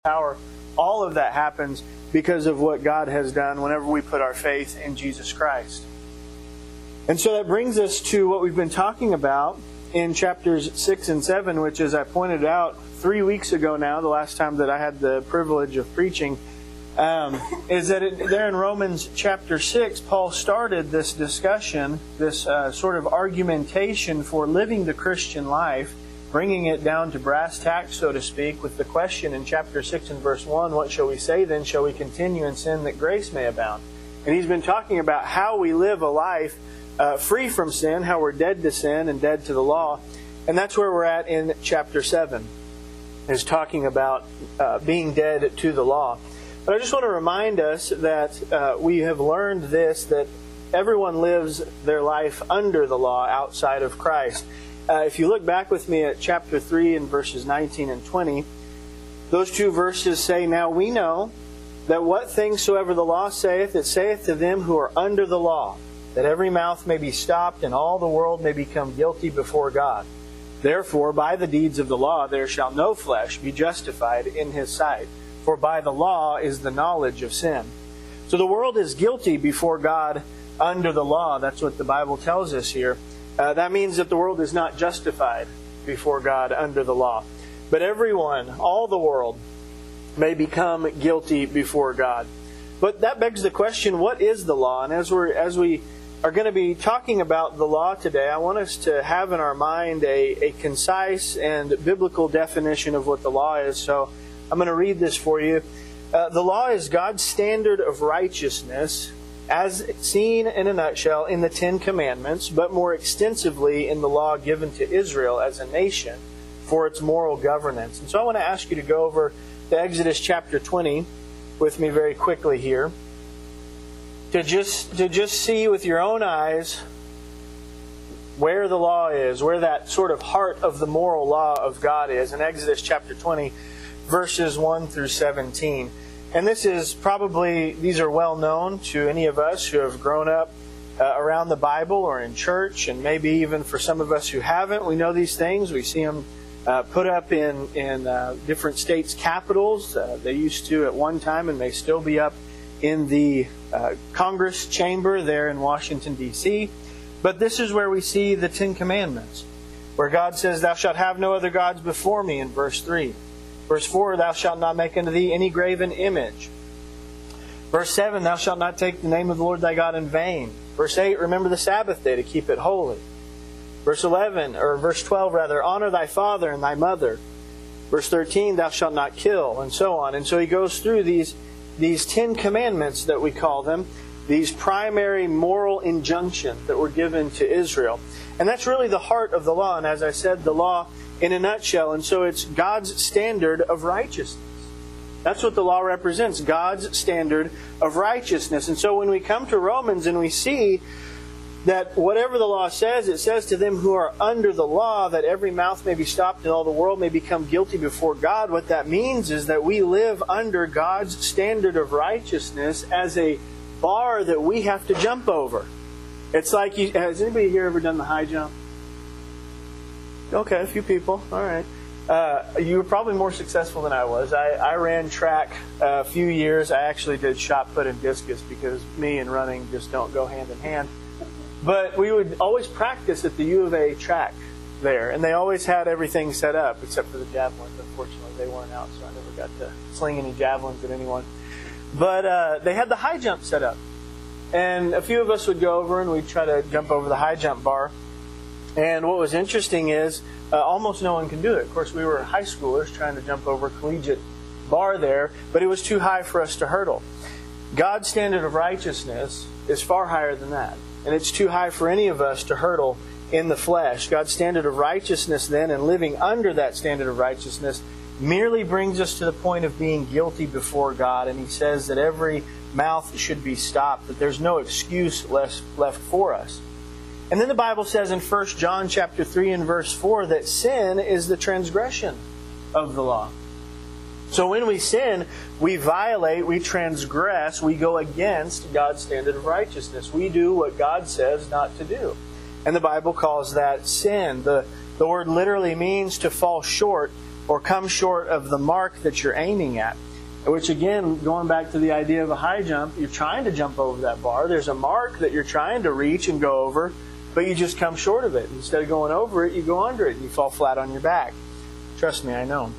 power. All of that happens because of what God has done whenever we put our faith in Jesus Christ. And so that brings us to what we've been talking about in chapters 6 and 7, which, as I pointed out 3 weeks ago now, the last time that I had the privilege of preaching, is that there in Romans chapter 6, Paul started this discussion, this sort of argumentation for living the Christian life, bringing it down to brass tacks, so to speak, with the question in chapter 6 and verse 1, what shall we say then? Shall we continue in sin that grace may abound? And he's been talking about how we live a life free from sin, how we're dead to sin and dead to the law. And that's where we're at in chapter 7, is talking about being dead to the law. But I just want to remind us that we have learned this, that everyone lives their life under the law outside of Christ. If you look back with me at chapter 3 and verses 19 and 20, those two verses say, "Now we know that what things soever the law saith, it saith to them who are under the law, that every mouth may be stopped, and all the world may become guilty before God. Therefore, by the deeds of the law there shall no flesh be justified in His sight. For by the law is the knowledge of sin." So the world is guilty before God under the law. That's what the Bible tells us here. That means that the world is not justified before God under the law. But everyone, all the world, may become guilty before God. But that begs the question, what is the law? And as we are going to be talking about the law today, I want us to have in our mind a concise and biblical definition of what the law is. So I'm going to read this for you. The law is God's standard of righteousness, as seen in a nutshell in the Ten Commandments, but more extensively in the law given to Israel as a nation for its moral governance. And so I want to ask you to go over to Exodus chapter 20 with me very quickly here, to just see with your own eyes where the law is, where that sort of heart of the moral law of God is. In Exodus chapter 20, verses 1 through 17. And these are well known to any of us who have grown up around the Bible or in church, and maybe even for some of us who haven't. We know these things. We see them put up in different states' capitals. They used to at one time, and may still be up in the Congress chamber there in Washington, D.C. But this is where we see the Ten Commandments, where God says, "Thou shalt have no other gods before me," in verse 3. Verse 4, "Thou shalt not make unto thee any graven image." Verse 7, "Thou shalt not take the name of the Lord thy God in vain." Verse 8, "Remember the Sabbath day to keep it holy." Verse 12, "Honor thy father and thy mother." Verse 13, "Thou shalt not kill," and so on. And so he goes through these 10 commandments that we call them, these primary moral injunctions that were given to Israel. And that's really the heart of the law. And as I said, the law in a nutshell. And so it's God's standard of righteousness. That's what the law represents, God's standard of righteousness. And so when we come to Romans and we see that whatever the law says, it says to them who are under the law that every mouth may be stopped and all the world may become guilty before God. What that means is that we live under God's standard of righteousness as a bar that we have to jump over. It's like, has anybody here ever done the high jump? Okay, a few people. All right. You were probably more successful than I was. I ran track a few years. I actually did shot put and discus because me and running just don't go hand in hand. But we would always practice at the U of A track there, and they always had everything set up except for the javelins. Unfortunately, they weren't out, so I never got to sling any javelins at anyone. But they had the high jump set up, and a few of us would go over and we'd try to jump over the high jump bar. And what was interesting is almost no one can do it. Of course, we were high schoolers trying to jump over a collegiate bar there, but it was too high for us to hurdle. God's standard of righteousness is far higher than that. And it's too high for any of us to hurdle in the flesh. God's standard of righteousness then, and living under that standard of righteousness, merely brings us to the point of being guilty before God. And He says that every mouth should be stopped, that there's no excuse left for us. And then the Bible says in 1 John chapter 3 and verse 4 that sin is the transgression of the law. So when we sin, we violate, we transgress, we go against God's standard of righteousness. We do what God says not to do. And the Bible calls that sin. The word literally means to fall short or come short of the mark that you're aiming at. Which again, going back to the idea of a high jump, you're trying to jump over that bar. There's a mark that you're trying to reach and go over, but you just come short of it. Instead of going over it, you go under it and you fall flat on your back. Trust me, I know.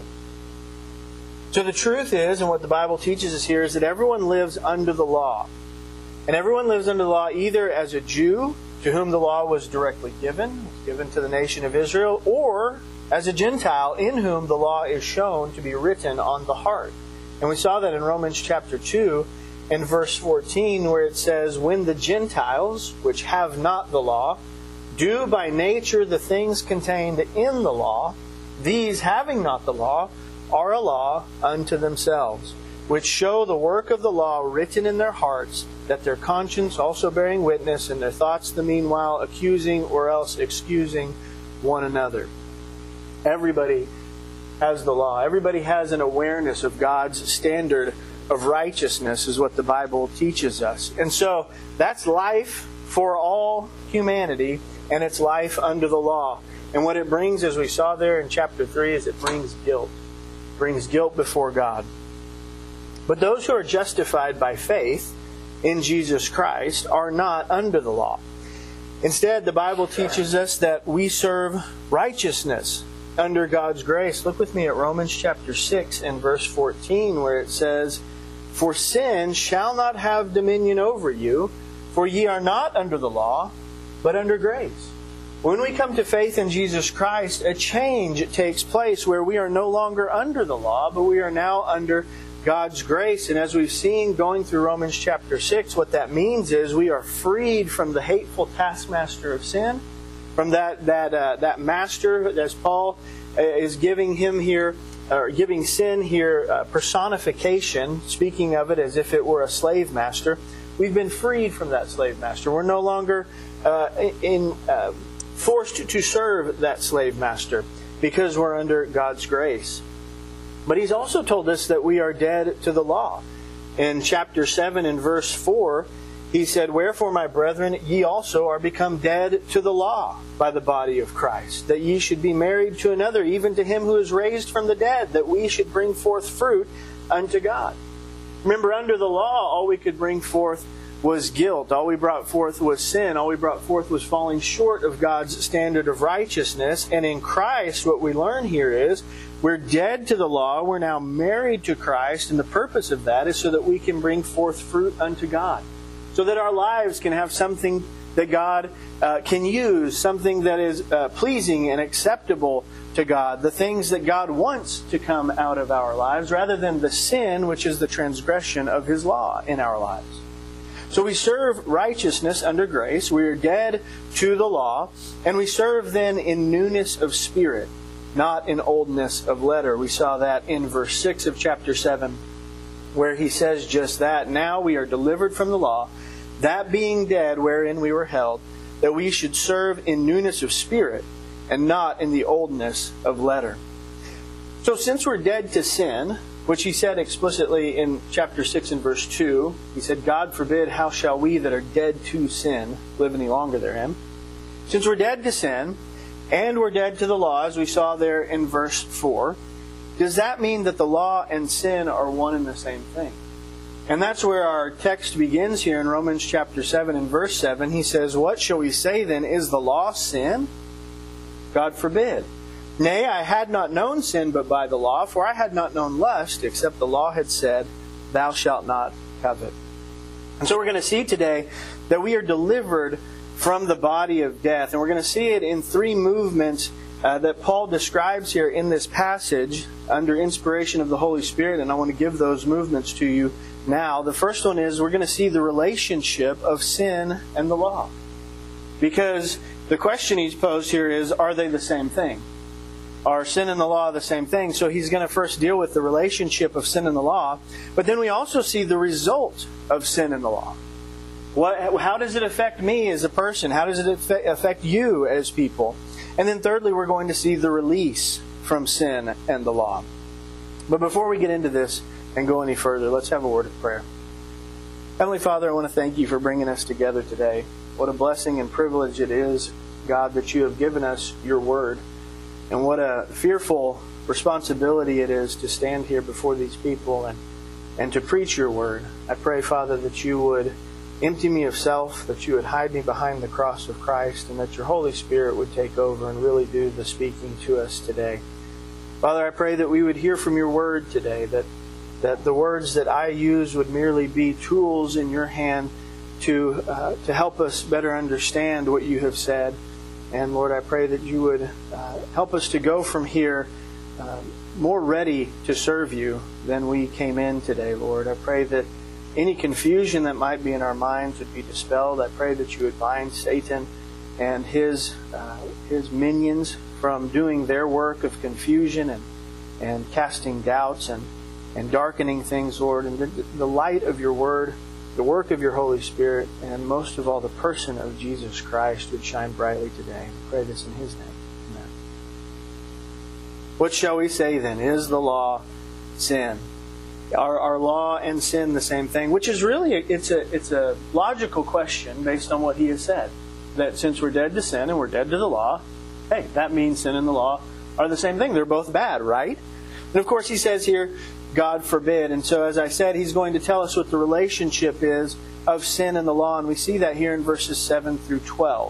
So the truth is, and what the Bible teaches us here, is that everyone lives under the law. And everyone lives under the law either as a Jew, to whom the law was directly given to the nation of Israel, or as a Gentile, in whom the law is shown to be written on the heart. And we saw that in Romans chapter 2 and verse 14, where it says, "When the Gentiles, which have not the law, do by nature the things contained in the law, these having not the law are a law unto themselves, which show the work of the law written in their hearts, that their conscience also bearing witness, and their thoughts the meanwhile accusing or else excusing one another." Everybody has the law. Everybody has an awareness of God's standard of righteousness, is what the Bible teaches us. And so that's life for all humanity, and it's life under the law. And what it brings, as we saw there in chapter 3, is it brings guilt. It brings guilt before God. But those who are justified by faith in Jesus Christ are not under the law. Instead, the Bible teaches us that we serve righteousness under God's grace. Look with me at Romans chapter 6 and verse 14, where it says, "For sin shall not have dominion over you, for ye are not under the law, but under grace." When we come to faith in Jesus Christ, a change takes place where we are no longer under the law, but we are now under God's grace. And as we've seen going through Romans chapter 6, what that means is we are freed from the hateful taskmaster of sin, from that master, as Paul is giving him here, or giving sin here personification, speaking of it as if it were a slave master. We've been freed from that slave master. We're no longer forced to serve that slave master because we're under God's grace. But He's also told us that we are dead to the law. In chapter 7 and verse 4, He said, "Wherefore, my brethren, ye also are become dead to the law by the body of Christ, that ye should be married to another, even to Him who is raised from the dead, that we should bring forth fruit unto God." Remember, under the law, all we could bring forth was guilt. All we brought forth was sin. All we brought forth was falling short of God's standard of righteousness. And in Christ, what we learn here is we're dead to the law. We're now married to Christ. And the purpose of that is so that we can bring forth fruit unto God. So that our lives can have something that God can use, something that is pleasing and acceptable to God, the things that God wants to come out of our lives, rather than the sin, which is the transgression of His law in our lives. So we serve righteousness under grace, we are dead to the law, and we serve then in newness of spirit, not in oldness of letter. We saw that in verse 6 of chapter 7, where he says just that. "Now we are delivered from the law, that being dead wherein we were held, that we should serve in newness of spirit, and not in the oldness of letter." So since we're dead to sin, which he said explicitly in chapter 6 and verse 2, he said, "God forbid, how shall we that are dead to sin live any longer therein?" Since we're dead to sin, and we're dead to the law, as we saw there in verse 4, does that mean that the law and sin are one and the same thing? And that's where our text begins here in Romans chapter 7 and verse 7. He says, "What shall we say then? Is the law sin? God forbid. Nay, I had not known sin but by the law, for I had not known lust, except the law had said, Thou shalt not covet." And so we're going to see today that we are delivered from the body of death. And we're going to see it in three movements that Paul describes here in this passage under inspiration of the Holy Spirit. And I want to give those movements to you now. The first one is we're going to see the relationship of sin and the law. Because the question he's posed here is, are they the same thing? Are sin and the law the same thing? So he's going to first deal with the relationship of sin and the law. But then we also see the result of sin and the law. How does it affect me as a person? How does it affect you as people? And then thirdly, we're going to see the release from sin and the law. But before we get into this and go any further, let's have a word of prayer. Heavenly Father, I want to thank You for bringing us together today. What a blessing and privilege it is, God, that You have given us Your Word. And what a fearful responsibility it is to stand here before these people and to preach your word. I pray, Father, that you would empty me of self, that you would hide me behind the cross of Christ, and that your Holy Spirit would take over and really do the speaking to us today. Father, I pray that we would hear from your word today, that the words that I use would merely be tools in your hand to help us better understand what you have said. And Lord, I pray that you would help us to go from here more ready to serve you than we came in today, Lord. I pray that any confusion that might be in our minds would be dispelled. I pray that you would bind Satan and his minions from doing their work of confusion and casting doubts and darkening things, Lord. And the light of your word, the work of your Holy Spirit, and most of all, the person of Jesus Christ would shine brightly today. I pray this in His name. Amen. What shall we say then? Is the law sin? Are law and sin the same thing? Which is really, it's a logical question based on what he has said. That since we're dead to sin and we're dead to the law, hey, that means sin and the law are the same thing. They're both bad, right? And of course he says here, God forbid. And so as I said, he's going to tell us what the relationship is of sin and the law. And we see that here in verses 7 through 12.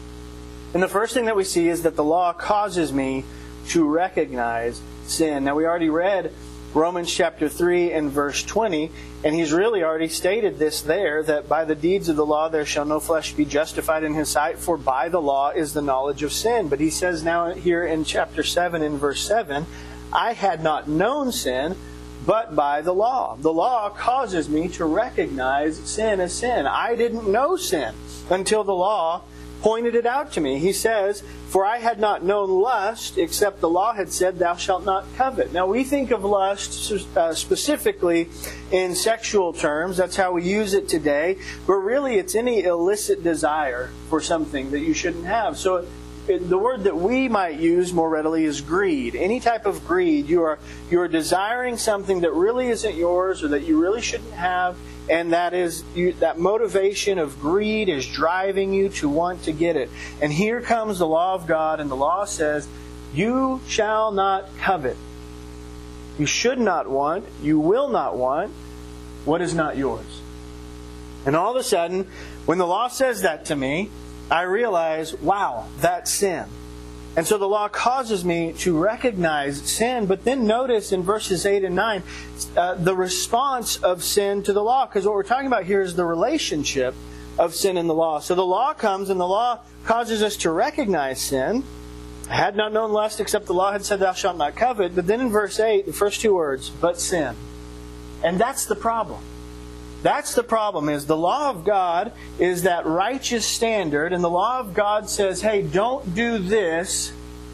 And the first thing that we see is that the law causes me to recognize sin. Now we already read Romans chapter 3 and verse 20, and he's really already stated this there, that by the deeds of the law there shall no flesh be justified in his sight, for by the law is the knowledge of sin. But he says now here in chapter 7 in verse 7, I had not known sin, but by the law. The law causes me to recognize sin as sin. I didn't know sin until the law pointed it out to me. He says, for I had not known lust, except the law had said, thou shalt not covet. Now we think of lust specifically in sexual terms. That's how we use it today. But really it's any illicit desire for something that you shouldn't have. So the word that we might use more readily is greed. Any type of greed. You are desiring something that really isn't yours or that you really shouldn't have. And that motivation of greed is driving you to want to get it. And here comes the law of God, and the law says, you shall not covet. You should not want, you will not want what is not yours. And all of a sudden, when the law says that to me, I realize, wow, that's sin. And so the law causes me to recognize sin. But then notice in verses 8 and 9, the response of sin to the law. Because what we're talking about here is the relationship of sin and the law. So the law comes and the law causes us to recognize sin. I had not known lust except the law had said thou shalt not covet. But then in verse 8, the first two words, but sin. And that's the problem. That's the problem, is the law of God is that righteous standard, and the law of God says, hey, don't do this,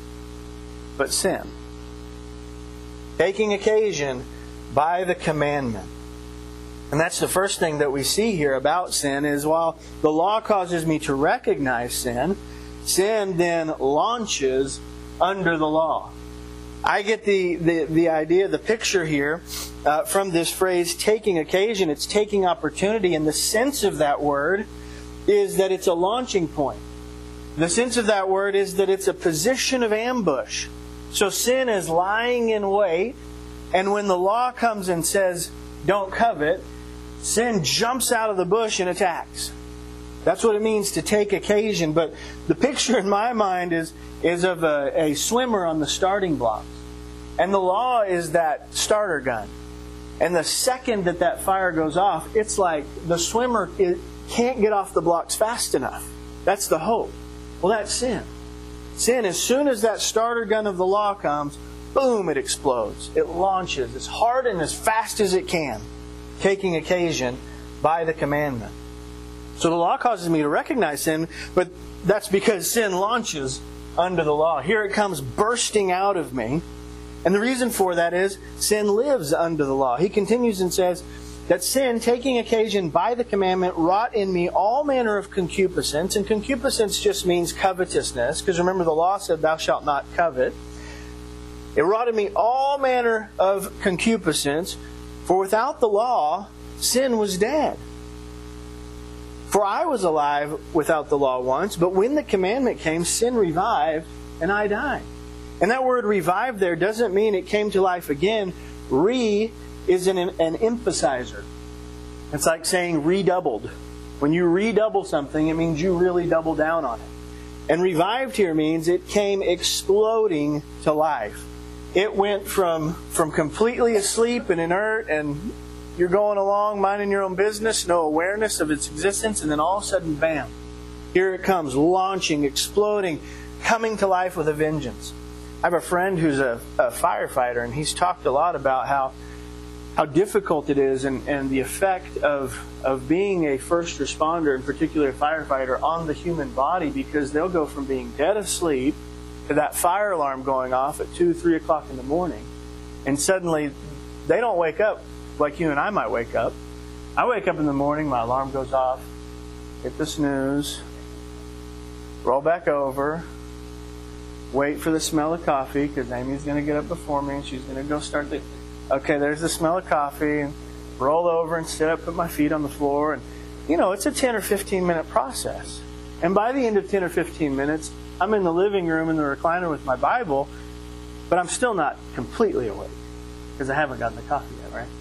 but sin. Taking occasion by the commandment. And that's the first thing that we see here about sin, is while the law causes me to recognize sin, sin then launches under the law. I get the idea, the picture here from this phrase, taking occasion. It's taking opportunity. And the sense of that word is that it's a launching point. The sense of that word is that it's a position of ambush. So sin is lying in wait. And when the law comes and says, don't covet, sin jumps out of the bush and attacks. That's what it means to take occasion. But the picture in my mind is of a swimmer on the starting blocks. And the law is that starter gun. And the second that fire goes off, it's like the swimmer can't get off the blocks fast enough. That's the hope. Well, that's sin. Sin, as soon as that starter gun of the law comes, boom, it explodes. It launches as hard and as fast as it can, taking occasion by the commandment. So the law causes me to recognize sin, but that's because sin launches under the law. Here it comes bursting out of me. And the reason for that is sin lives under the law. He continues and says that sin, taking occasion by the commandment, wrought in me all manner of concupiscence. And concupiscence just means covetousness, because remember the law said thou shalt not covet. It wrought in me all manner of concupiscence, for without the law sin was dead. For I was alive without the law once, but when the commandment came, sin revived, and I died. And that word revive there doesn't mean it came to life again. Re is an emphasizer. It's like saying redoubled. When you redouble something, it means you really double down on it. And revived here means it came exploding to life. It went from completely asleep and inert, and you're going along minding your own business, no awareness of its existence, and then all of a sudden, bam, here it comes, launching, exploding, coming to life with a vengeance. I have a friend who's a firefighter, and he's talked a lot about how difficult it is and the effect of being a first responder, in particular a firefighter, on the human body, because they'll go from being dead asleep to that fire alarm going off at 2, 3 o'clock in the morning. And suddenly, they don't wake up like you and I might wake up. I wake up in the morning, my alarm goes off, hit the snooze, roll back over, wait for the smell of coffee, because Amy's going to get up before me and she's going to go start the... Okay, there's the smell of coffee, and roll over and sit up, put my feet on the floor. And, it's a 10 or 15 minute process. And by the end of 10 or 15 minutes, I'm in the living room in the recliner with my Bible, but I'm still not completely awake because I haven't gotten the coffee yet, right?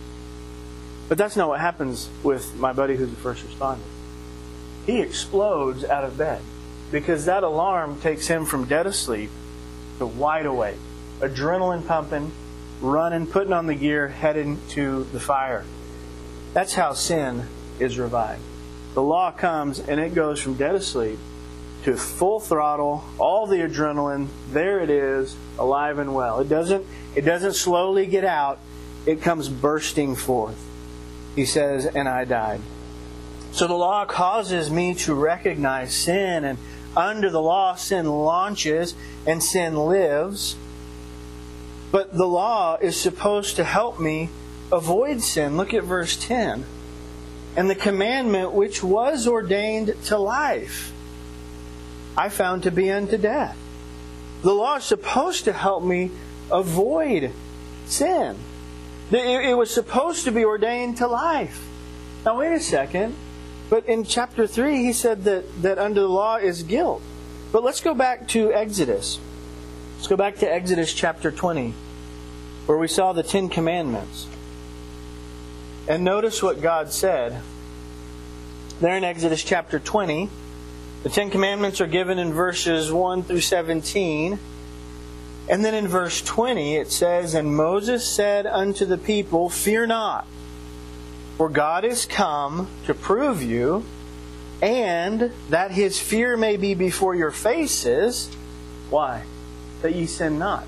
But that's not what happens with my buddy who's a first responder. He explodes out of bed because that alarm takes him from dead asleep to wide awake, adrenaline pumping, running, putting on the gear, heading to the fire. That's how sin is revived. The law comes and it goes from dead asleep to full throttle, all the adrenaline, there it is, alive and well. It doesn't slowly get out, it comes bursting forth. He says, and I died. So the law causes me to recognize sin, and under the law, sin launches and sin lives. But the law is supposed to help me avoid sin. Look at verse 10. And the commandment which was ordained to life, I found to be unto death. The law is supposed to help me avoid sin. It was supposed to be ordained to life. Now wait a second. But in chapter 3, he said that under the law is guilt. But let's go back to Exodus. Let's go back to Exodus chapter 20, where we saw the 10 Commandments. And notice what God said. There in Exodus chapter 20, the 10 Commandments are given in verses 1 through 17. And then in verse 20 it says, And Moses said unto the people, Fear not, for God is come to prove you, and that His fear may be before your faces. Why? That ye sin not.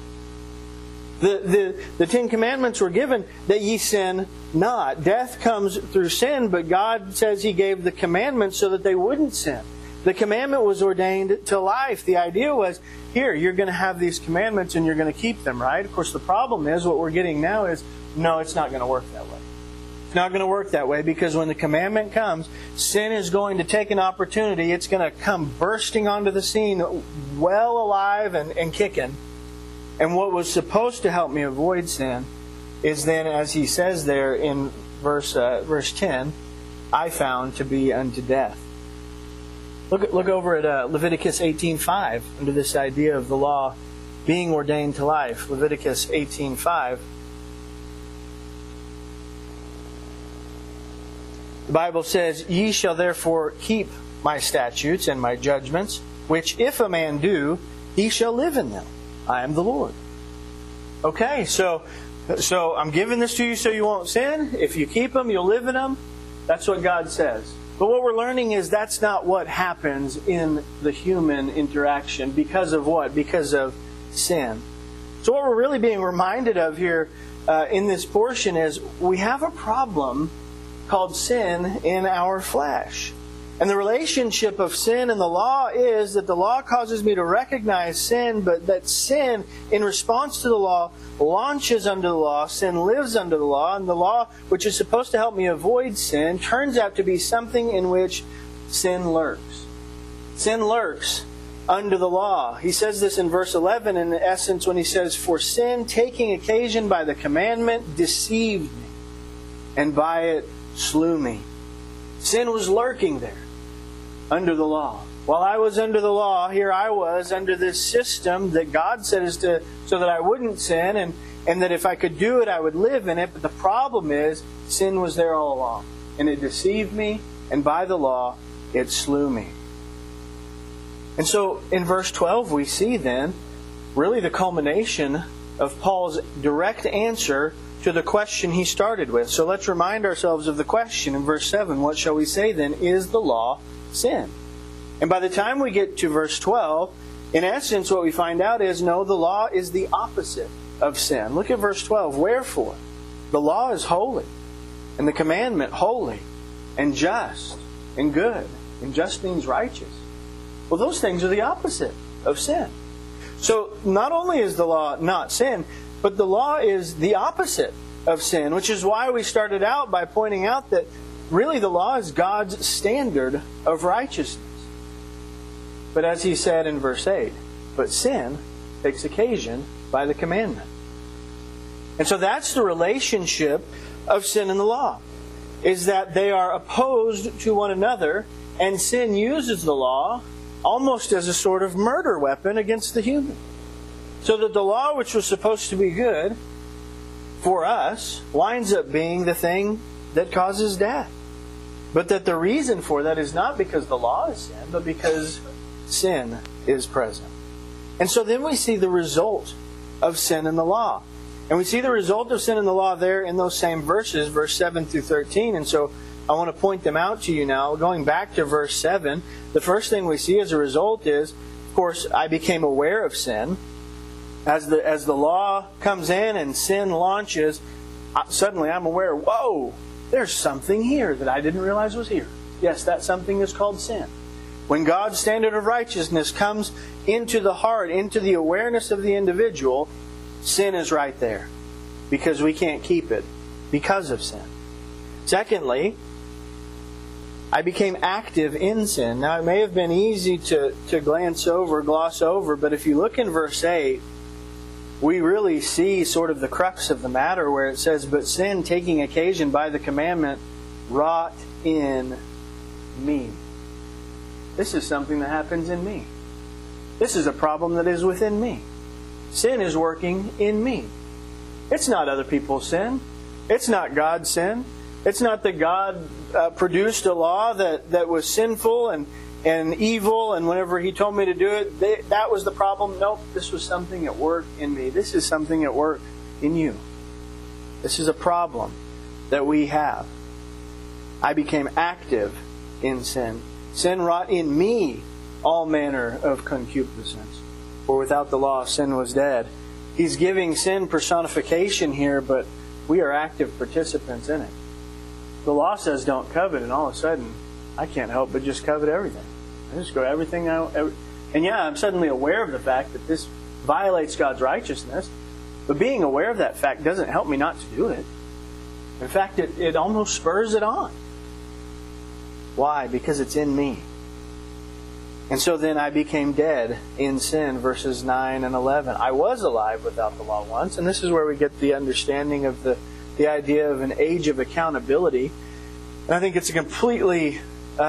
The 10 Commandments were given that ye sin not. Death comes through sin, but God says He gave the commandments so that they wouldn't sin. The commandment was ordained to life. The idea was, here, you're going to have these commandments and you're going to keep them, right? Of course, the problem is, what we're getting now is, no, it's not going to work that way. It's not going to work that way, because when the commandment comes, sin is going to take an opportunity. It's going to come bursting onto the scene, well alive and kicking. And what was supposed to help me avoid sin is then, as he says there in verse 10, I found to be unto death. Look over at Leviticus 18:5 under this idea of the law being ordained to life. Leviticus 18:5. The Bible says, Ye shall therefore keep my statutes and my judgments, which if a man do, he shall live in them. I am the Lord. Okay, so I'm giving this to you so you won't sin. If you keep them, you'll live in them. That's what God says. But what we're learning is that's not what happens in the human interaction. Because of what? Because of sin. So what we're really being reminded of here in this portion is we have a problem called sin in our flesh. And the relationship of sin and the law is that the law causes me to recognize sin, but that sin, in response to the law, launches under the law. Sin lives under the law. And the law, which is supposed to help me avoid sin, turns out to be something in which sin lurks. Sin lurks under the law. He says this in verse 11, in essence, when he says, For sin, taking occasion by the commandment, deceived me, and by it slew me. Sin was lurking there under the law. While I was under the law, here I was under this system that God said is to so that I wouldn't sin, and that if I could do it, I would live in it. But the problem is, sin was there all along. And it deceived me, and by the law, it slew me. And so in verse 12 we see then really the culmination of Paul's direct answer to the question he started with. So let's remind ourselves of the question in verse 7. What shall we say then? Is the law sin? And by the time we get to verse 12, in essence what we find out is no, the law is the opposite of sin. Look at verse 12. Wherefore, the law is holy, and the commandment holy, and just, and good. And just means righteous. Well, those things are the opposite of sin. So not only is the law not sin, but the law is the opposite of sin, which is why we started out by pointing out that really the law is God's standard of righteousness. But as he said in verse 8, but sin takes occasion by the commandment. And so that's the relationship of sin and the law, is that they are opposed to one another, and sin uses the law almost as a sort of murder weapon against the human. So that the law, which was supposed to be good for us, winds up being the thing that causes death. But that the reason for that is not because the law is sin, but because sin is present. And so then we see the result of sin in the law. And we see the result of sin in the law there in those same verses, verse 7 through 13. And so I want to point them out to you now. Going back to verse 7, the first thing we see as a result is, of course, I became aware of sin. As the law comes in and sin launches, suddenly I'm aware, whoa, there's something here that I didn't realize was here. Yes, that something is called sin. When God's standard of righteousness comes into the heart, into the awareness of the individual, sin is right there. Because we can't keep it because of sin. Secondly, I became active in sin. Now, it may have been easy to gloss over, but if you look in verse 8, we really see sort of the crux of the matter where it says, but sin, taking occasion by the commandment, wrought in me. This is something that happens in me. This is a problem that is within me. Sin is working in me. It's not other people's sin. It's not God's sin. It's not that God produced a law that was sinful and evil, and whenever He told me to do it, that was the problem. Nope, this was something at work in me. This is something at work in you. This is a problem that we have. I became active in sin. Sin wrought in me all manner of concupiscence. For without the law, sin was dead. He's giving sin personification here, but we are active participants in it. The law says don't covet, and all of a sudden, I can't help but just covet everything. I just go everything out. And yeah, I'm suddenly aware of the fact that this violates God's righteousness. But being aware of that fact doesn't help me not to do it. In fact, it almost spurs it on. Why? Because it's in me. And so then I became dead in sin, verses 9 and 11. I was alive without the law once, and this is where we get the understanding of the idea of an age of accountability. And I think it's a completely...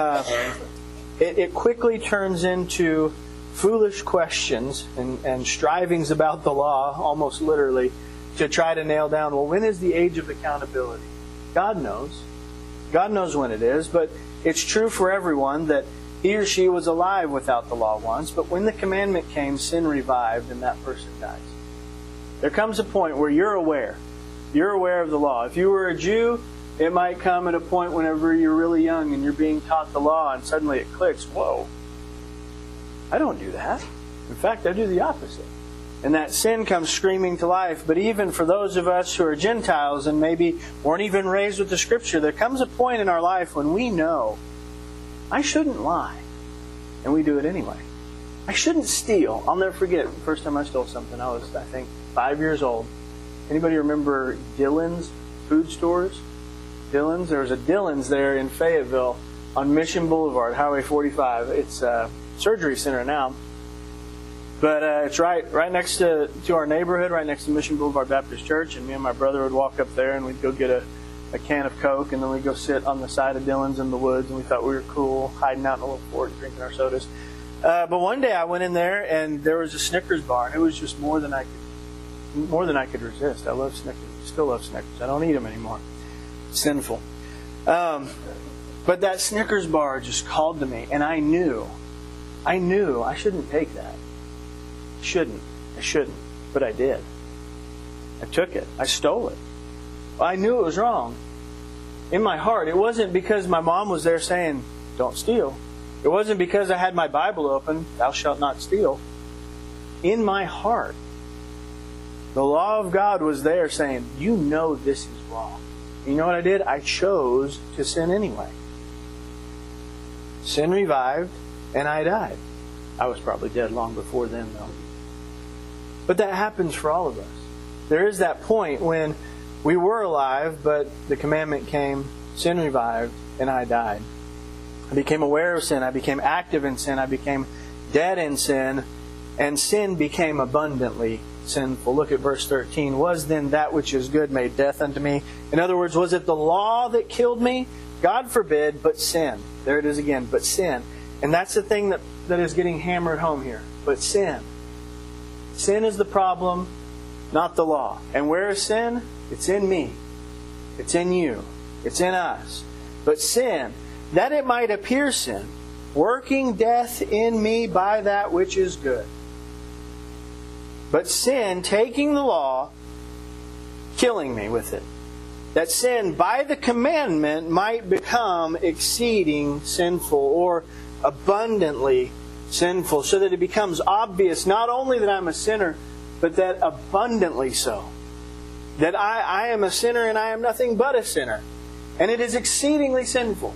It quickly turns into foolish questions and strivings about the law, almost literally, to try to nail down, well, when is the age of accountability? God knows. God knows when it is, but it's true for everyone that he or she was alive without the law once, but when the commandment came, sin revived and that person dies. There comes a point where you're aware. You're aware of the law. If you were a Jew, it might come at a point whenever you're really young and you're being taught the law and suddenly it clicks, whoa, I don't do that. In fact, I do the opposite. And that sin comes screaming to life. But even for those of us who are Gentiles and maybe weren't even raised with the Scripture, there comes a point in our life when we know, I shouldn't lie. And we do it anyway. I shouldn't steal. I'll never forget the first time I stole something. I was, I think, 5 years old. Anybody remember Dillon's food stores? Dillon's? There was a Dillon's there in Fayetteville on Mission Boulevard, Highway 45. It's a surgery center now. But it's right next to our neighborhood, right next to Mission Boulevard Baptist Church. And me and my brother would walk up there and we'd go get a a can of Coke, and then we'd go sit on the side of Dylan's in the woods, and we thought we were cool, hiding out in a little fort, drinking our sodas. But one day I went in there, and there was a Snickers bar, and it was just more than I could resist. I love Snickers. Still love Snickers. I don't eat them anymore. It's sinful. But that Snickers bar just called to me, and I knew I shouldn't take that. I shouldn't. But I did. I took it. I stole it. I knew it was wrong. In my heart, it wasn't because my mom was there saying, don't steal. It wasn't because I had my Bible open, thou shalt not steal. In my heart, the law of God was there saying, you know this is wrong. You know what I did? I chose to sin anyway. Sin revived, and I died. I was probably dead long before then, though. But that happens for all of us. There is that point when we were alive, but the commandment came, sin revived, and I died. I became aware of sin. I became active in sin. I became dead in sin. And sin became abundantly sinful. Look at verse 13. Was then that which is good made death unto me? In other words, was it the law that killed me? God forbid, but sin. There it is again, but sin. And that's the thing that is getting hammered home here. But sin. Sin is the problem, not the law. And where is sin? It's in me. It's in you. It's in us. But sin, that it might appear sin, working death in me by that which is good. But sin, taking the law, killing me with it. That sin, by the commandment, might become exceeding sinful or abundantly sinful, so that it becomes obvious not only that I'm a sinner, but that abundantly so. That I am a sinner and I am nothing but a sinner. And it is exceedingly sinful.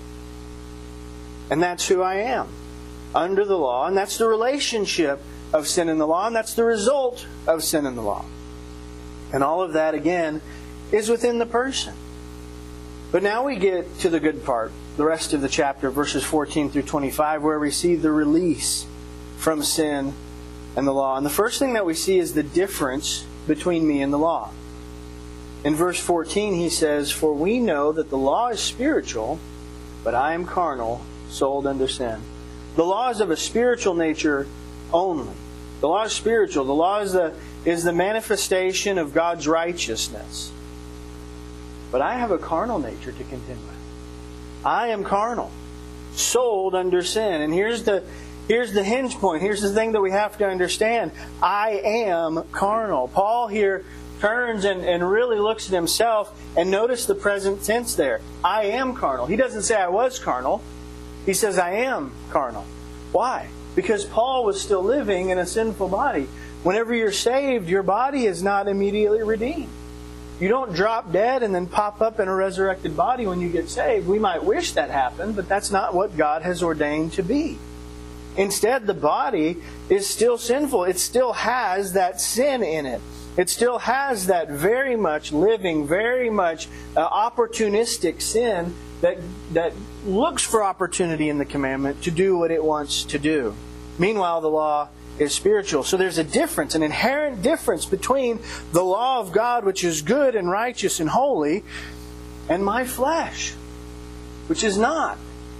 And that's who I am, under the law. And that's the relationship of sin and the law. And that's the result of sin and the law. And all of that, again, is within the person. But now we get to the good part, the rest of the chapter, verses 14 through 25, where we see the release from sin and the law. And the first thing that we see is the difference between me and the law. In verse 14 he says, for we know that the law is spiritual, but I am carnal, sold under sin. The law is of a spiritual nature only. The law is spiritual. The law is the manifestation of God's righteousness. But I have a carnal nature to contend with. I am carnal, sold under sin. And here's the hinge point. Here's the thing that we have to understand. I am carnal. Paul here turns and really looks at himself, and notice the present tense there. I am carnal. He doesn't say I was carnal. He says I am carnal. Why? Because Paul was still living in a sinful body. Whenever you're saved, your body is not immediately redeemed. You don't drop dead and then pop up in a resurrected body when you get saved. We might wish that happened, but that's not what God has ordained to be. Instead, the body is still sinful. It still has that sin in it. It still has that very much living, very much opportunistic sin that looks for opportunity in the commandment to do what it wants to do. Meanwhile, the law is spiritual. So there's a difference, an inherent difference between the law of God, which is good and righteous and holy, and my flesh, which is not.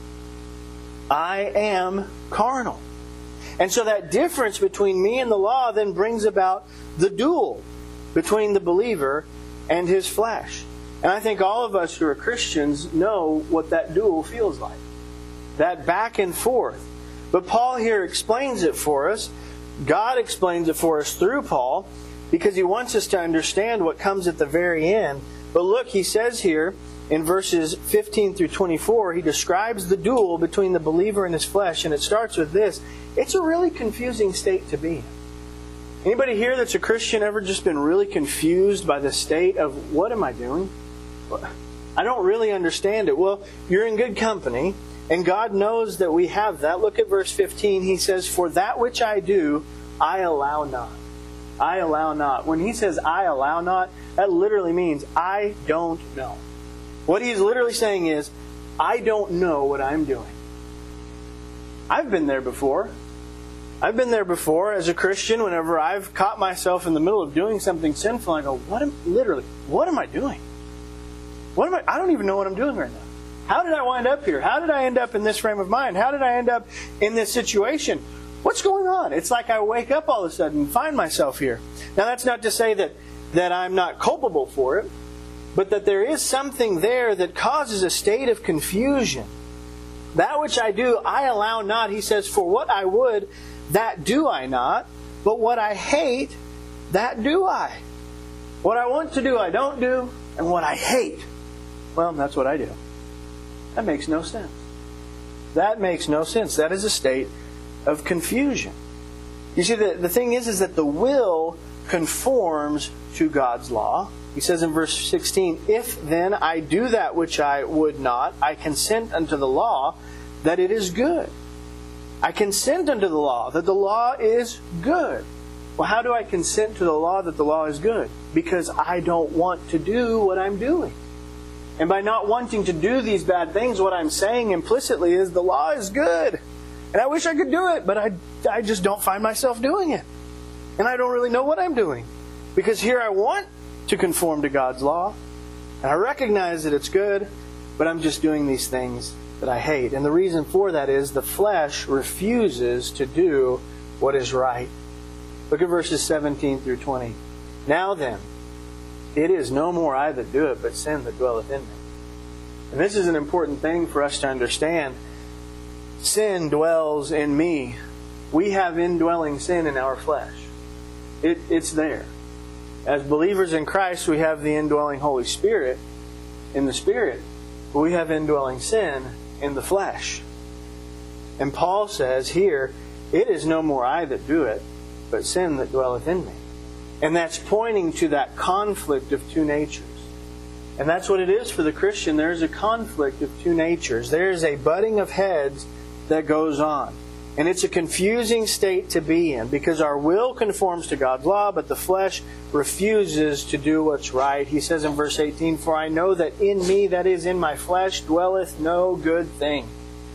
I am carnal. And so that difference between me and the law then brings about the duel between the believer and his flesh. And I think all of us who are Christians know what that duel feels like. That back and forth. But Paul here explains it for us. God explains it for us through Paul, because he wants us to understand what comes at the very end. But look, he says here in verses 15 through 24, he describes the duel between the believer and his flesh, and it starts with this. It's a really confusing state to be in. Anybody here that's a Christian ever just been really confused by the state of, what am I doing? I don't really understand it. Well, you're in good company, and God knows that we have that. Look at verse 15. He says, for that which I do, I allow not. I allow not. When he says I allow not, that literally means I don't know. What he's literally saying is, I don't know what I'm doing. I've been there before. I've been there before as a Christian. Whenever I've caught myself in the middle of doing something sinful, I go, what am I doing? I don't even know what I'm doing right now. How did I wind up here? How did I end up in this frame of mind? How did I end up in this situation? What's going on? It's like I wake up all of a sudden and find myself here. Now, that's not to say that I'm not culpable for it, but that there is something there that causes a state of confusion. That which I do, I allow not. He says, for what I would, that do I not. But what I hate, that do I. What I want to do, I don't do. And what I hate, well, that's what I do. That makes no sense. That makes no sense. That is a state of confusion. You see, the thing is that the will conforms to God's law. He says in verse 16, if then I do that which I would not, I consent unto the law that it is good. I consent unto the law that the law is good. Well, how do I consent to the law that the law is good? Because I don't want to do what I'm doing. And by not wanting to do these bad things, what I'm saying implicitly is the law is good. And I wish I could do it, but I just don't find myself doing it. And I don't really know what I'm doing. Because here I want to conform to God's law. And I recognize that it's good, but I'm just doing these things that I hate. And the reason for that is the flesh refuses to do what is right. Look at verses 17 through 20. Now then, it is no more I that do it, but sin that dwelleth in me. And this is an important thing for us to understand. Sin dwells in me. We have indwelling sin in our flesh. It's there. As believers in Christ, we have the indwelling Holy Spirit in the Spirit. But we have indwelling sin in the flesh. And Paul says here, it is no more I that do it, but sin that dwelleth in me. And that's pointing to that conflict of two natures. And that's what it is for the Christian. There's a conflict of two natures. There's a butting of heads that goes on. And it's a confusing state to be in because our will conforms to God's law, but the flesh refuses to do what's right. He says in verse 18, for I know that in me, that is in my flesh, dwelleth no good thing.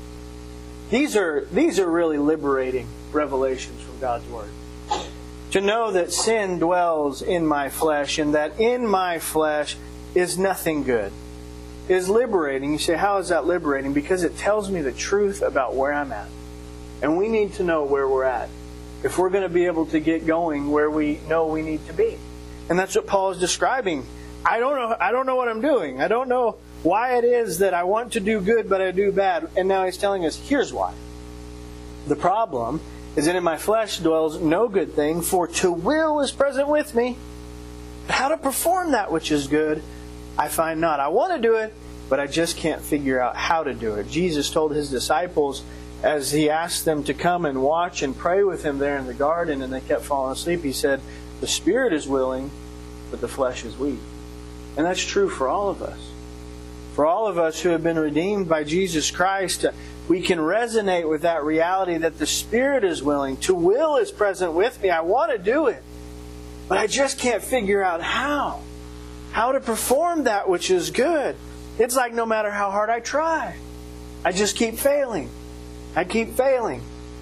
These are really liberating revelations from God's Word. To know that sin dwells in my flesh and that in my flesh is nothing good is liberating. You say, how is that liberating? Because it tells me the truth about where I'm at. And we need to know where we're at if we're going to be able to get going where we know we need to be. And that's what Paul is describing. I don't know what I'm doing. I don't know why it is that I want to do good but I do bad. And now he's telling us, here's why. The problem is that in my flesh dwells no good thing, for to will is present with me. But how to perform that which is good, I find not. I want to do it, but I just can't figure out how to do it. Jesus told His disciples, as He asked them to come and watch and pray with Him there in the garden, and they kept falling asleep, He said, the spirit is willing, but the flesh is weak. And that's true for all of us. For all of us who have been redeemed by Jesus Christ, we can resonate with that reality that the Spirit is willing. To will is present with me. I want to do it. But I just can't figure out how. How to perform that which is good. It's like no matter how hard I try, I just keep failing. I keep failing.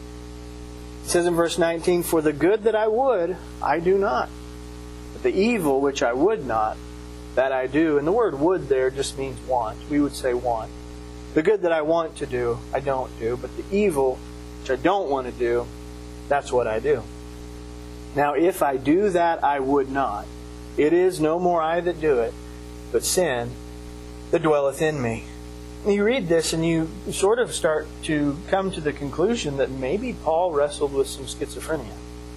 It says in verse 19, for the good that I would, I do not. But the evil which I would not, that I do. And the word would there just means want. We would say want. The good that I want to do, I don't do. But the evil, which I don't want to do, that's what I do. Now, if I do that I would not, it is no more I that do it, but sin that dwelleth in me. And you read this and you sort of start to come to the conclusion that maybe Paul wrestled with some schizophrenia.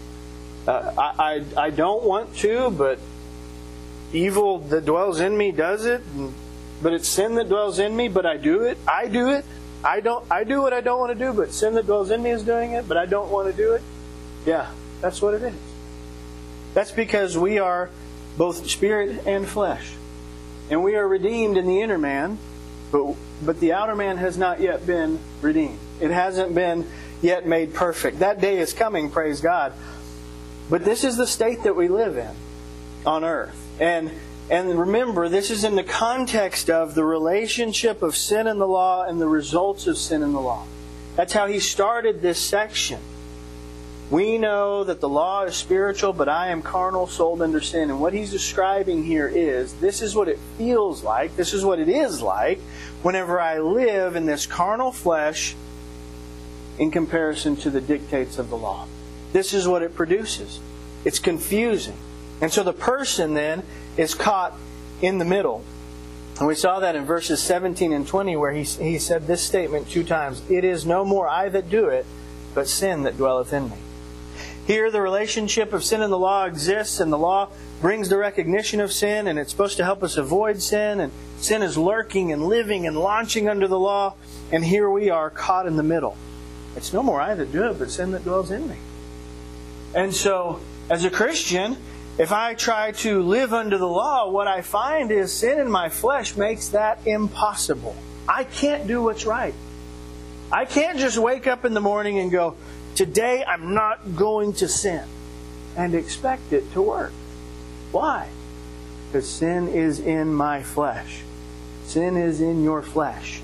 I don't want to, but evil that dwells in me does it. But it's sin that dwells in me, but I do it. I do it. I do what I don't want to do, but sin that dwells in me is doing it, but I don't want to do it. Yeah, that's what it is. That's because we are both spirit and flesh. And we are redeemed in the inner man, but the outer man has not yet been redeemed. It hasn't been yet made perfect. That day is coming, praise God. But this is the state that we live in on earth. And remember, this is in the context of the relationship of sin and the law and the results of sin and the law. That's how he started this section. We know that the law is spiritual, but I am carnal, sold under sin. And what he's describing here is, this is what it feels like, this is what it is like whenever I live in this carnal flesh in comparison to the dictates of the law. This is what it produces. It's confusing. And so the person then is caught in the middle. And we saw that in verses 17 and 20 where he said this statement 2 times. It is no more I that do it, but sin that dwelleth in me. Here the relationship of sin and the law exists, and the law brings the recognition of sin, and it's supposed to help us avoid sin, and sin is lurking and living and launching under the law, and here we are caught in the middle. It's no more I that do it, but sin that dwells in me. And so, as a Christian, if I try to live under the law, what I find is sin in my flesh makes that impossible. I can't do what's right. I can't just wake up in the morning and go, today I'm not going to sin, and expect it to work. Why? Because sin is in my flesh. Sin is in your flesh.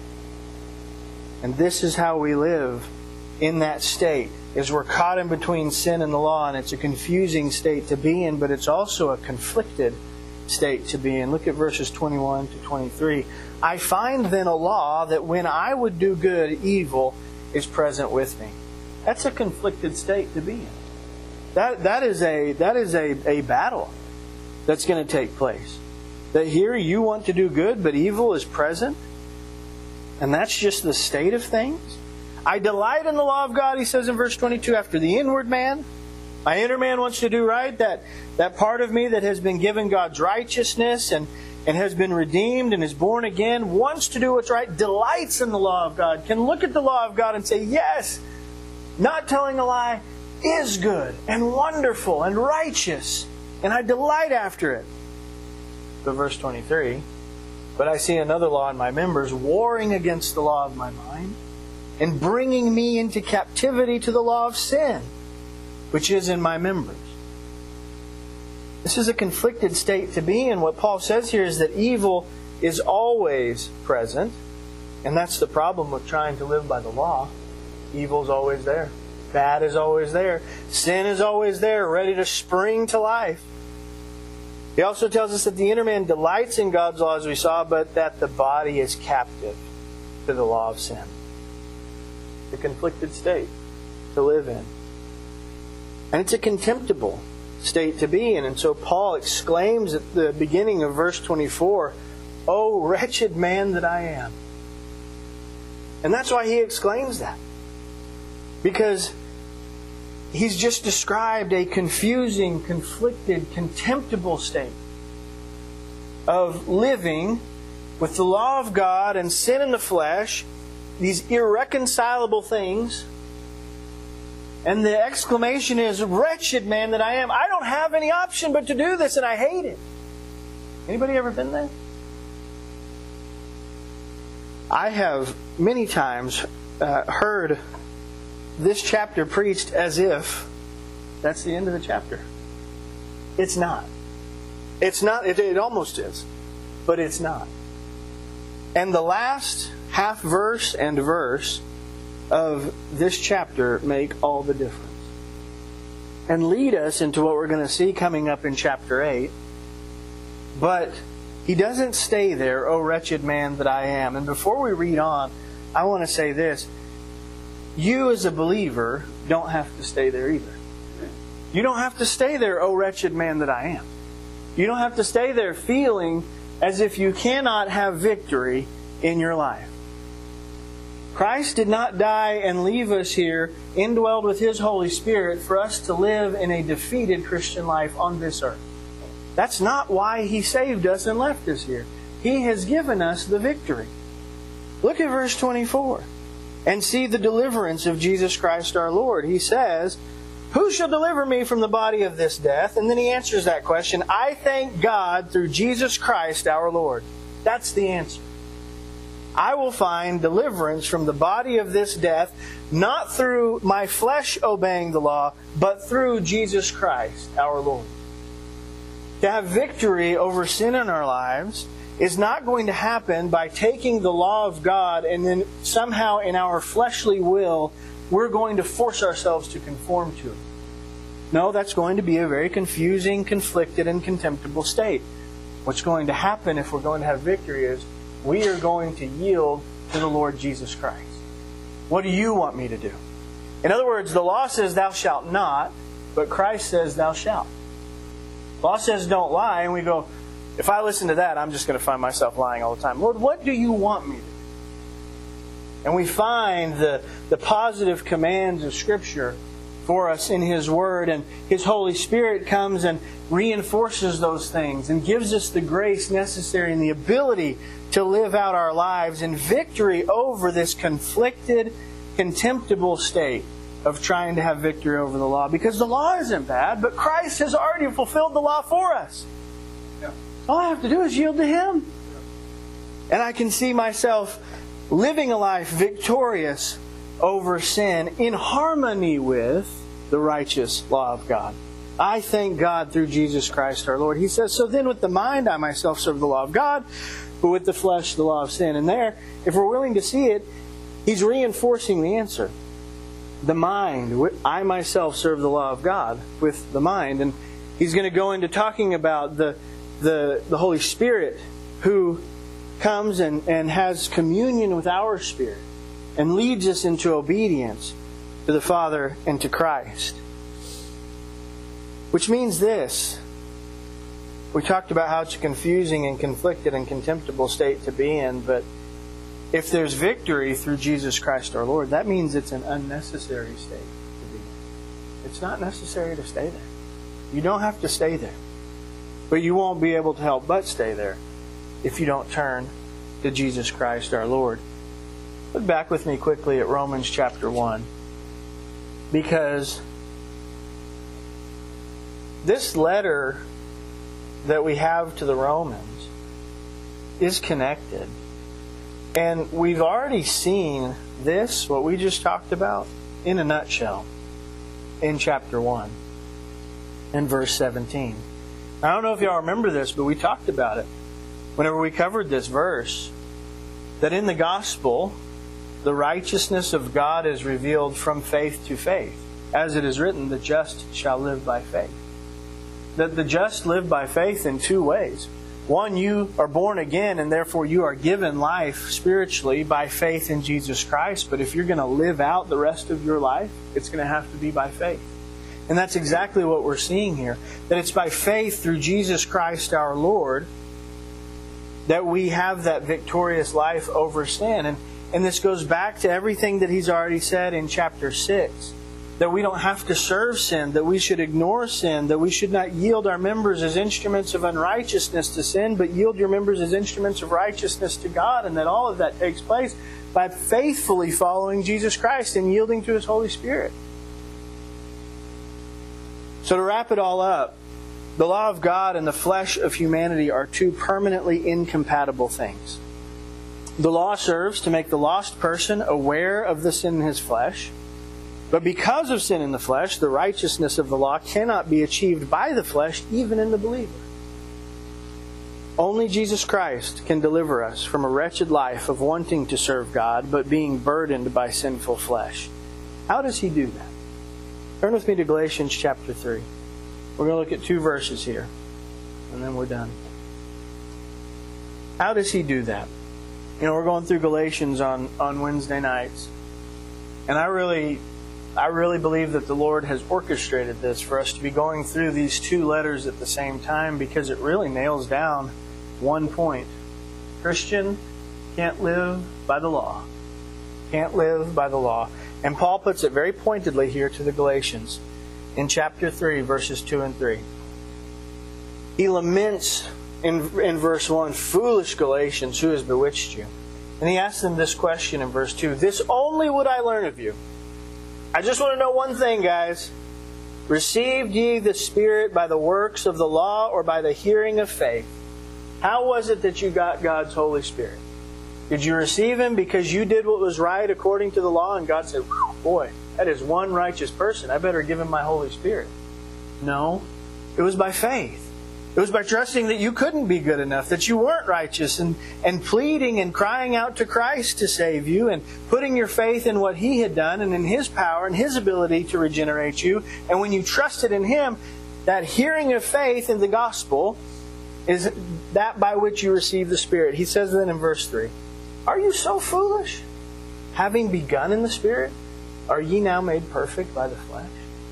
And this is how we live in that state, is we're caught in between sin and the law, and it's a confusing state to be in, but it's also a conflicted state to be in. Look at verses 21 to 23. I find then a law that when I would do good, evil is present with me. That's a conflicted state to be in. That is a battle that's going to take place. That here you want to do good, but evil is present. And that's just the state of things. I delight in the law of God, he says in verse 22, after the inward man. My inner man wants to do right. That part of me that has been given God's righteousness and has been redeemed and is born again, wants to do what's right, delights in the law of God, can look at the law of God and say, yes, not telling a lie is good and wonderful and righteous, and I delight after it. But verse 23, but I see another law in my members, warring against the law of my mind, and bringing me into captivity to the law of sin, which is in my members. This is a conflicted state to be in. What Paul says here is that evil is always present, and that's the problem with trying to live by the law. Evil is always there. Bad is always there. Sin is always there, ready to spring to life. He also tells us that the inner man delights in God's law, as we saw, but that the body is captive to the law of sin. A conflicted state to live in. And it's a contemptible state to be in. And so Paul exclaims at the beginning of verse 24, "O wretched man that I am." And that's why he exclaims that. Because he's just described a confusing, conflicted, contemptible state of living with the law of God and sin in the flesh, these irreconcilable things. And the exclamation is, "Wretched man that I am." I don't have any option but to do this, and I hate it. Anybody ever been there? I have many times heard this chapter preached as if that's the end of the chapter. It's not. It's not. It almost is, but it's not. And the last half verse and verse of this chapter make all the difference and lead us into what we're going to see coming up in chapter 8. But he doesn't stay there, "O wretched man that I am." And before we read on, I want to say this. You as a believer don't have to stay there either. You don't have to stay there, "O wretched man that I am." You don't have to stay there feeling as if you cannot have victory in your life. Christ did not die and leave us here, indwelled with His Holy Spirit, for us to live in a defeated Christian life on this earth. That's not why He saved us and left us here. He has given us the victory. Look at verse 24 and see the deliverance of Jesus Christ our Lord. He says, "Who shall deliver me from the body of this death?" And then He answers that question, "I thank God through Jesus Christ our Lord." That's the answer. I will find deliverance from the body of this death, not through my flesh obeying the law, but through Jesus Christ our Lord. To have victory over sin in our lives is not going to happen by taking the law of God and then somehow in our fleshly will we're going to force ourselves to conform to it. No, that's going to be a very confusing, conflicted, and contemptible state. What's going to happen if we're going to have victory is we are going to yield to the Lord Jesus Christ. What do you want me to do? In other words, the law says thou shalt not, but Christ says thou shalt. The law says don't lie, and we go, if I listen to that, I'm just going to find myself lying all the time. Lord, what do you want me to do? And we find the positive commands of Scripture for us in His Word, and His Holy Spirit comes and reinforces those things and gives us the grace necessary and the ability to live out our lives in victory over this conflicted, contemptible state of trying to have victory over the law. Because the law isn't bad, but Christ has already fulfilled the law for us. Yeah. All I have to do is yield to Him. And I can see myself living a life victorious over sin in harmony with the righteous law of God. I thank God through Jesus Christ our Lord. He says, so then with the mind I myself serve the law of God, but with the flesh the law of sin. And there, if we're willing to see it, He's reinforcing the answer. The mind, I myself serve the law of God with the mind. And He's going to go into talking about the Holy Spirit who comes and has communion with our spirit and leads us into obedience to the Father and to Christ. Which means this. We talked about how it's a confusing and conflicted and contemptible state to be in, but if there's victory through Jesus Christ our Lord, that means it's an unnecessary state to be in. It's not necessary to stay there. You don't have to stay there. But you won't be able to help but stay there if you don't turn to Jesus Christ our Lord. Look back with me quickly at Romans chapter 1. Because this letter that we have to the Romans is connected. And we've already seen this, what we just talked about, in a nutshell in chapter 1 and verse 17. I don't know if y'all remember this, but we talked about it whenever we covered this verse, that in the gospel, the righteousness of God is revealed from faith to faith. As it is written, the just shall live by faith. That the just live by faith in two ways. One, you are born again and therefore you are given life spiritually by faith in Jesus Christ. But if you're going to live out the rest of your life, it's going to have to be by faith. And that's exactly what we're seeing here. That it's by faith through Jesus Christ our Lord that we have that victorious life over sin. And this goes back to everything that He's already said in chapter 6. That we don't have to serve sin, that we should ignore sin, that we should not yield our members as instruments of unrighteousness to sin, but yield your members as instruments of righteousness to God, and that all of that takes place by faithfully following Jesus Christ and yielding to His Holy Spirit. So to wrap it all up, the law of God and the flesh of humanity are two permanently incompatible things. The law serves to make the lost person aware of the sin in his flesh. But because of sin in the flesh, the righteousness of the law cannot be achieved by the flesh, even in the believer. Only Jesus Christ can deliver us from a wretched life of wanting to serve God, but being burdened by sinful flesh. How does He do that? Turn with me to Galatians chapter 3. We're going to look at 2 verses here, and then we're done. How does He do that? You know, we're going through Galatians on Wednesday nights, and I really believe that the Lord has orchestrated this for us to be going through these 2 letters at the same time, because it really nails down one point. Christian can't live by the law. Can't live by the law. And Paul puts it very pointedly here to the Galatians in chapter 3, verses 2 and 3. He laments in verse 1, "Foolish Galatians, who has bewitched you?" And he asks them this question in verse 2, "This only would I learn of you." I just want to know one thing, guys. Received ye the Spirit by the works of the law or by the hearing of faith? How was it that you got God's Holy Spirit? Did you receive Him because you did what was right according to the law and God said, boy, that is one righteous person, I better give him my Holy Spirit? No, it was by faith. It was by trusting that you couldn't be good enough, that you weren't righteous, and pleading and crying out to Christ to save you, and putting your faith in what He had done and in His power and His ability to regenerate you. And when you trusted in Him, that hearing of faith in the gospel is that by which you receive the Spirit. He says then in verse 3, "Are you so foolish? Having begun in the Spirit, are ye now made perfect by the flesh?"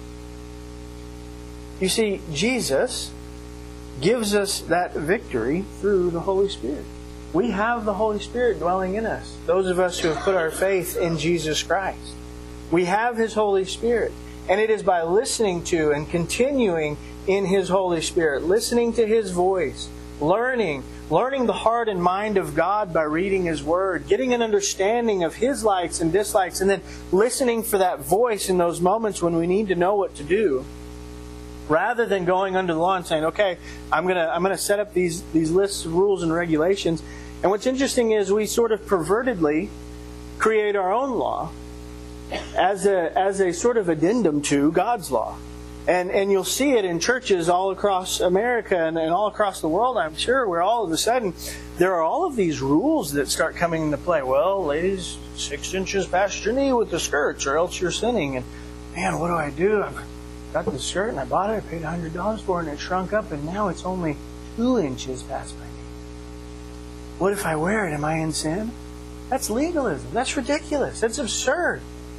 You see, Jesus gives us that victory through the Holy Spirit. We have the Holy Spirit dwelling in us, those of us who have put our faith in Jesus Christ. We have His Holy Spirit. And it is by listening to and continuing in His Holy Spirit, listening to His voice, learning the heart and mind of God by reading His Word, getting an understanding of His likes and dislikes, and then listening for that voice in those moments when we need to know what to do. Rather than going under the law and saying, "Okay, I'm gonna set up these lists of rules and regulations." And what's interesting is we sort of pervertedly create our own law as a sort of addendum to God's law. And you'll see it in churches all across America and all across the world, I'm sure, where all of a sudden there are all of these rules that start coming into play. Well, ladies, 6 inches past your knee with the skirts or else you're sinning. And man, what do I do? I've got this shirt and I bought it. I paid $100 for it and it shrunk up and now it's only 2 inches past my knee. What if I wear it? Am I in sin? That's legalism. That's ridiculous. That's absurd.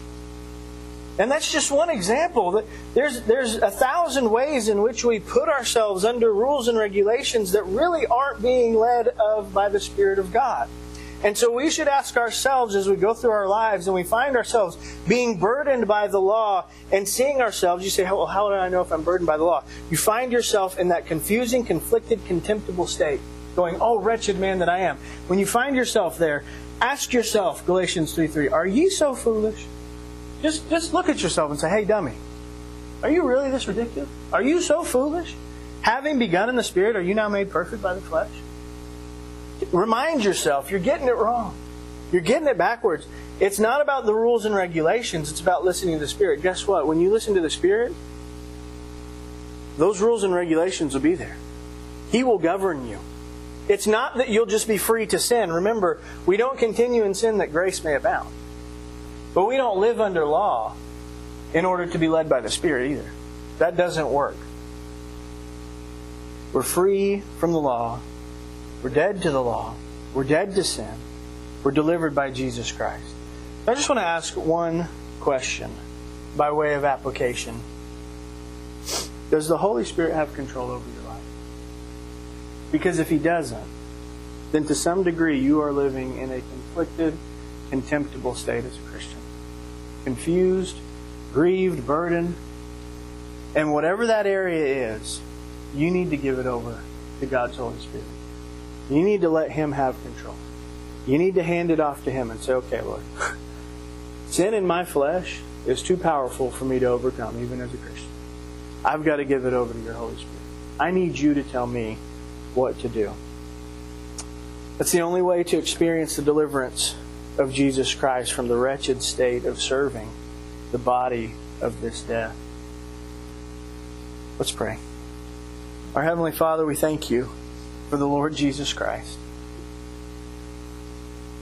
And that's just one example. There's 1,000 ways in which we put ourselves under rules and regulations that really aren't being led of by the Spirit of God. And so we should ask ourselves as we go through our lives and we find ourselves being burdened by the law and seeing ourselves, you say, well, how do I know if I'm burdened by the law? You find yourself in that confusing, conflicted, contemptible state, going, "Oh, wretched man that I am." When you find yourself there, ask yourself, Galatians 3:3, "Are ye so foolish?" Just look at yourself and say, "Hey, dummy, are you really this ridiculous? Are you so foolish? Having begun in the Spirit, are you now made perfect by the flesh?" Remind yourself, you're getting it wrong. You're getting it backwards. It's not about the rules and regulations. It's about listening to the Spirit. Guess what? When you listen to the Spirit, those rules and regulations will be there. He will govern you. It's not that you'll just be free to sin. Remember, we don't continue in sin that grace may abound. But we don't live under law in order to be led by the Spirit either. That doesn't work. We're free from the law. We're dead to the law. We're dead to sin. We're delivered by Jesus Christ. I just want to ask one question by way of application. Does the Holy Spirit have control over your life? Because if He doesn't, then to some degree you are living in a conflicted, contemptible state as a Christian. Confused, grieved, burdened. And whatever that area is, you need to give it over to God's Holy Spirit. You need to let Him have control. You need to hand it off to Him and say, "Okay, Lord, sin in my flesh is too powerful for me to overcome, even as a Christian. I've got to give it over to your Holy Spirit. I need you to tell me what to do." That's the only way to experience the deliverance of Jesus Christ from the wretched state of serving the body of this death. Let's pray. Our Heavenly Father, we thank You for the Lord Jesus Christ.